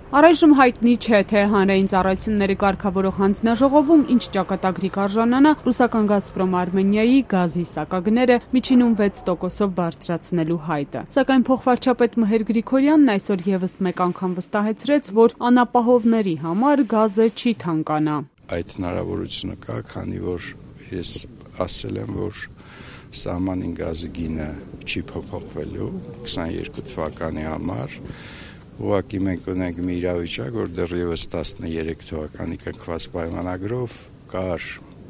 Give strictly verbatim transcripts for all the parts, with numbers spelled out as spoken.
Առայժմ հայտնի չէ, թե հանրային ծառայությունների կարգավորող հանձնաժողովում ինչ ճակատագրի կարժանանա ռուսական «Գազպրոմ Արմենիայի» գազի սակագները միջինում վեց տոկոսով բարձրացնելու հայտը։ Սակայն փոխվարչապետ Մհեր Գրիգորյանն այսօր եւս մեկ անգամ վստահեցրեց, որ անապահովների համար գազը չի թանկանա։ Այդ հնարավորությունը կա, քանի որ ես ասել եմ, որ սահմանին գազի գինը չի փոփոխվելու քսաներկու թվականի համար։ Ուղղակի մենք ունենք մի իրավիճակ, որ դեռևս տասներեք թվականի կնքված պայմանագրով կար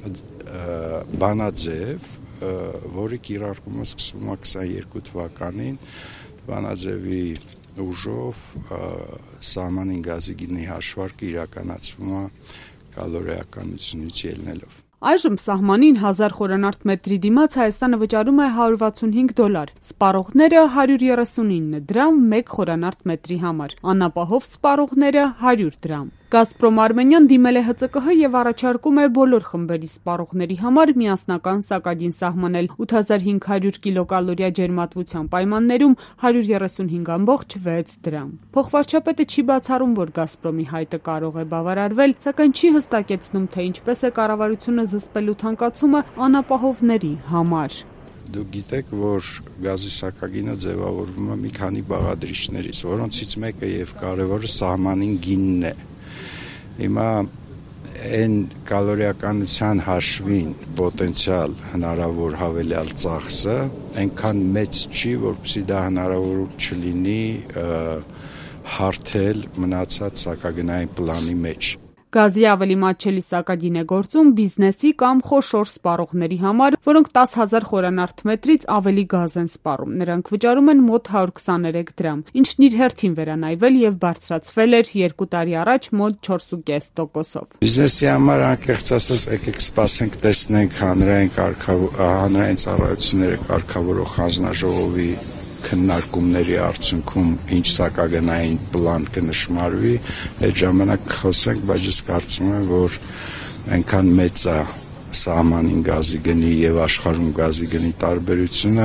բանաձև, որի կիրառումը սկսվում է քսաներկու թվականին, բանաձևի ուժով սահմանին գազի գինի հաշվարկը իրականացվում է կալորիականությունից ելնելով։ Այժմ սահմանին հազար խորանարդ մետրի դիմաց Հայաստանը վճարում է հարյուր վաթսունհինգ դոլար, սպառողները հարյուր երեսունինը դրամ մեկ խորանարդ մետրի համար, անապահով սպառողները հարյուր դրամ։ «Գազպրոմ Արմենիան» դիմել է Հ Ծ Կ Հ եւ առաջարկում է բոլոր խմբերի սպառողների համար միասնական սակագին սահմանել ութ հազար հինգ հարյուր կիլոկալորիա ջերմատվության պայմաններում հարյուր երեսունհինգ կoma վեց դրամ։ Փոխվարչապետը չի բացառում, որ «Գազպրոմի» հայտը կարող է բավարարվել, սակայն չի հստակեցնում, թե ինչպես է կառավարությունը զսպելու թանկացումը անապահովների համար։ Դուք գիտեք, որ գազի սակագինը ձևավորվում է մի քանի բաղադրիչներից, որոնցից մեկը եւ կարևորը սահմանին գինն է։ Հիմա այն կալորիականության հաշվին պոտենցիալ հնարավոր հավելյալ ծախսը այնքան մեծ չի, որպեսզի դա հնարավոր չլինի հարթել մնացած սակագնային պլանի մեջ։ Գազի ավելի մատչելի սակագին է գործում բիզնեսի կամ խոշոր սպառողների համար, որոնք տասը հազար խորանարդ մետրից ավելի գազ են սպառում։ Նրանք վճարում են մոտ հարյուր քսաներեք դրամ, ինչն իր հերթին վերանայվել եւ բարձրացվել էր երկու տարի առաջ մոտ չորս կoma պենս տոկոսով։ Բիզնեսի համար անկեղծ ասած, եկեք սպասենք, տեսնենք հանրային հանրային ծառայությունների կարգավորող հանձնաժողովի քննարկումների արդյունքում ինչ սակագնային պլան կնշմարվի, այդ ժամանակ կխոսենք, բայց ես կարծում եմ, որ այնքան մեծ է սահմանին գազի գնի եւ աշխարհում գազի գնի տարբերությունը,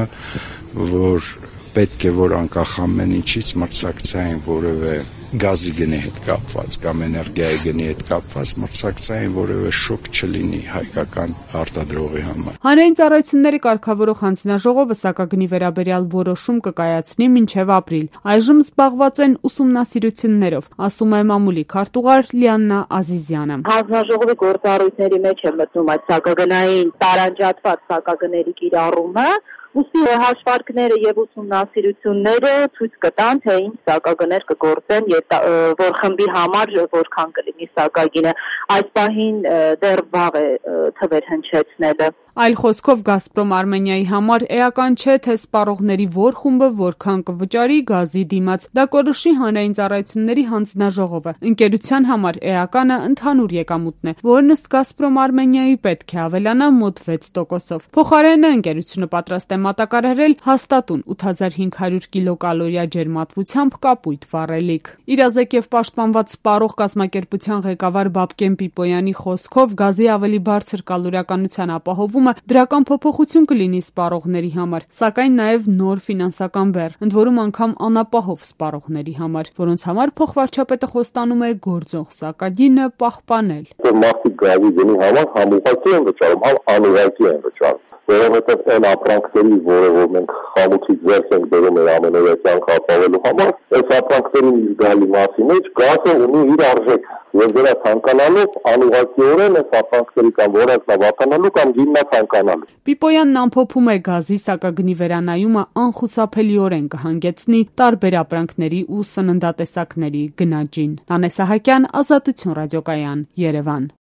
որ պետք է որ անկախ ամեն ինչից մրցակցային որևէ գազի գնի հետ կապված կամ էներգիայի գնի հետ կապված մրցակցային որևէ շոկ չլինի հայկական արտադրողի համար։ Հանրային ծառայությունների կարգավորող հանձնաժողովը սակագնի վերաբերյալ որոշում կկայացնի մինչև ապրիլ։ Այժմ զբաղված են ուսումնասիրություններով, ասում է մամուլի քարտուղար Լիաննա Ազիզյանը։ Հանձնաժողովի գործառույթների մեջ է մտնում այդ սակագնային տարանջատված սակագների կիրառումը։ Ուստի հաշվարկները եւ ուսումնասիրությունները ցույց կտան, թե ինչ սակագներ կգործեն, որ խմբի համար որքան կլինի սակագինը։ Այս պահին դեռ վաղ է թվեր հնչեցնելը։ Այլ խոսքով «Գազպրոմ Արմենիայի» համար էական չէ, թե սպառողների որ խումբը որքան կվճարի գազի դիմաց։ Դա կորոշի հանրային ծառայությունների հանձնաժողովը։ Ընկերության համար էականը ընդհանուր եկամուտն է, որն ըստ «Գազպրոմ Արմենիայի» պետք է ավելանա մոտ վեց տոկոսով։ Փոխարենը ընկերությունը պատրաստ է մատակարարել հաստատուն ութ հազար հինգ հարյուր կիլոկալորիա ջերմատվությամբ կապույտ վառելիք։ Իրազեկ եւ պաշտպանված սպառող կազմակերպության ղեկավար Բաբկեն Պիպոյանի խոսքով գազի ավելի բարձր կալորիականության ապահովում դրական փոփոխություն կլինի սպառողների համար, սակայն նաև նոր ֆինանսական բեռ, ընդ որում անգամ անապահով սպառողների համար, որոնց համար փոխվարչապետը խոստանում է գործող սակագինը պահպանել։ Մարդիկ գազի գնի համար համ ուղղակի են վճարում, համ անուղղակի են վճարում, որովհետև այն ապրանքների, որը որ մենք խանութից ձեռք ենք բերում մեր ամենօրյա կյանքը ապահովելու համար, այս ապրանքների զգալի մասի մեջ գազը ունի իր արժեքը։ Եվ դրա ցանկանալով անուղղակիորեն այս ապրանքների կամ որակնավականալու կամ գիննացանկանալու։ Պիպոյանն ամփոփում է գազի սակագնի վերանայումը անխուսափելիորեն կհանգեցնի տարբեր ապրանքների ու սննդատեսակների գնաճին։ Նանե Սահակյան, Ազատություն ռադիոկայան, Երևան։